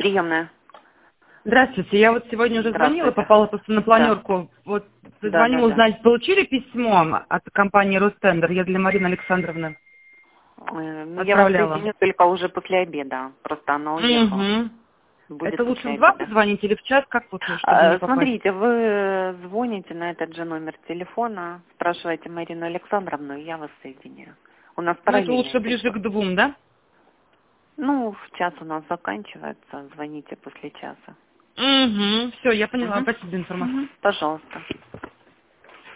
Приемная. Здравствуйте, я вот сегодня уже звонила, попала просто на планерку. Да. Вот звонила узнать, получили письмо от компании Ростендер? Я для Марины Александровны Я вас соединю только уже после обеда, просто она уехала. Это лучше в 2 позвонить или в час, как лучше, чтобы не попасть? Смотрите, вы звоните на этот же номер телефона, спрашиваете Марину Александровну, и я вас соединяю. У нас параллельно. Это лучше ближе к 2, да? Ну, в час у нас заканчивается, звоните после часа. Все, я поняла, спасибо за информацию. Пожалуйста.